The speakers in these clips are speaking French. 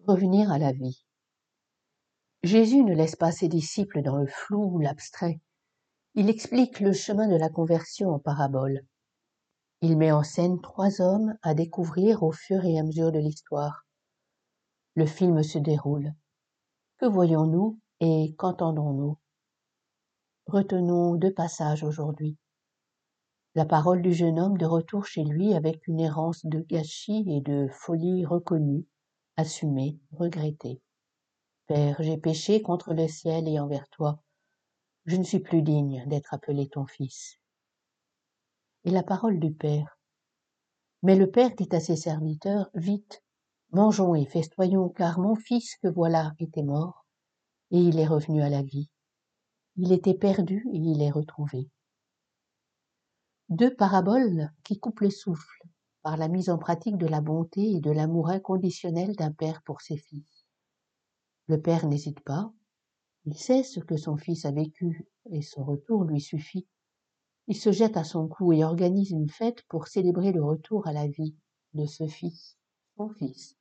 Revenir à la vie. Jésus ne laisse pas ses disciples dans le flou ou l'abstrait. Il explique le chemin de la conversion en parabole. Il met en scène 3 hommes à découvrir au fur et à mesure de l'histoire. Le film se déroule. Que voyons-nous et qu'entendons-nous? Retenons 2 passages aujourd'hui. La parole du jeune homme de retour chez lui avec une errance de gâchis et de folie reconnue, assumée, regrettée. Père, j'ai péché contre le ciel et envers toi. Je ne suis plus digne d'être appelé ton fils. Et la parole du Père. Mais le Père dit à ses serviteurs, vite, mangeons et festoyons, car mon fils que voilà était mort, et il est revenu à la vie. Il était perdu et il est retrouvé. 2 paraboles qui coupent le souffle par la mise en pratique de la bonté et de l'amour inconditionnel d'un père pour ses fils. Le père n'hésite pas, il sait ce que son fils a vécu et son retour lui suffit. Il se jette à son cou et organise une fête pour célébrer le retour à la vie de ce fils, son fils.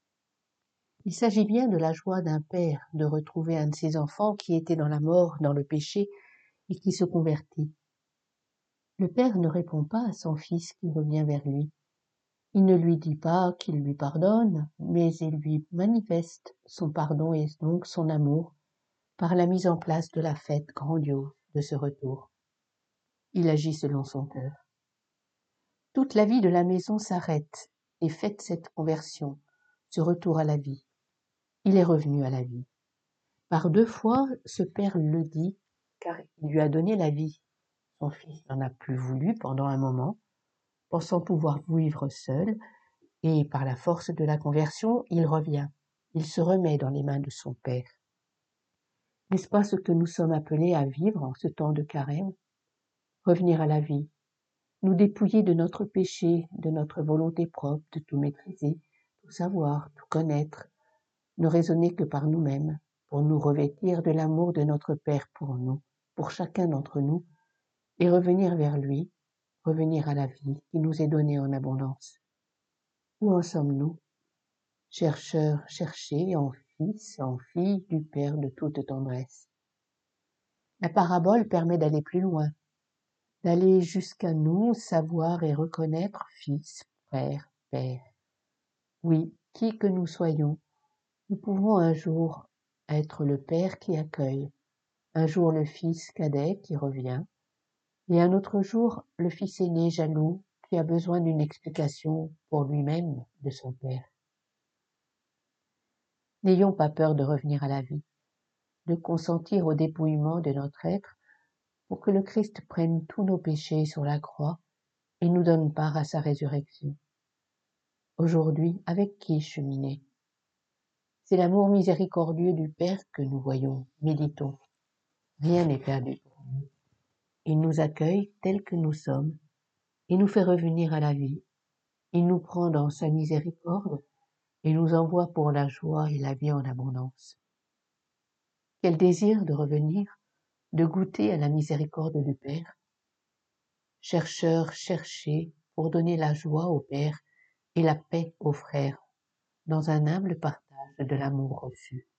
Il s'agit bien de la joie d'un père de retrouver un de ses enfants qui était dans la mort, dans le péché, et qui se convertit. Le père ne répond pas à son fils qui revient vers lui. Il ne lui dit pas qu'il lui pardonne, mais il lui manifeste son pardon et donc son amour par la mise en place de la fête grandiose de ce retour. Il agit selon son cœur. Toute la vie de la maison s'arrête et fête cette conversion, ce retour à la vie. Il est revenu à la vie. Par 2 fois, ce père le dit, car il lui a donné la vie. Son fils n'en a plus voulu pendant un moment, pensant pouvoir vivre seul, et par la force de la conversion, il revient. Il se remet dans les mains de son Père. N'est-ce pas ce que nous sommes appelés à vivre en ce temps de carême? Revenir à la vie, nous dépouiller de notre péché, de notre volonté propre, de tout maîtriser, tout savoir, tout connaître, ne raisonner que par nous-mêmes, pour nous revêtir de l'amour de notre Père pour nous, pour chacun d'entre nous, et revenir vers lui, revenir à la vie qui nous est donnée en abondance. Où en sommes-nous? Chercheurs cherchés en fils, en filles du Père de toute tendresse. La parabole permet d'aller plus loin, d'aller jusqu'à nous savoir et reconnaître fils, frère, père. Oui, qui que nous soyons, nous pouvons un jour être le père qui accueille, un jour le fils cadet qui revient, et un autre jour le fils aîné jaloux qui a besoin d'une explication pour lui-même de son père. N'ayons pas peur de revenir à la vie, de consentir au dépouillement de notre être pour que le Christ prenne tous nos péchés sur la croix et nous donne part à sa résurrection. Aujourd'hui, avec qui cheminer? C'est l'amour miséricordieux du Père que nous voyons, méditons. Rien n'est perdu pour nous. Il nous accueille tels que nous sommes et nous fait revenir à la vie. Il nous prend dans sa miséricorde et nous envoie pour la joie et la vie en abondance. Quel désir de revenir, de goûter à la miséricorde du Père. Chercheurs cherchés pour donner la joie au Père et la paix aux frères, dans un humble partage de l'amour reçu.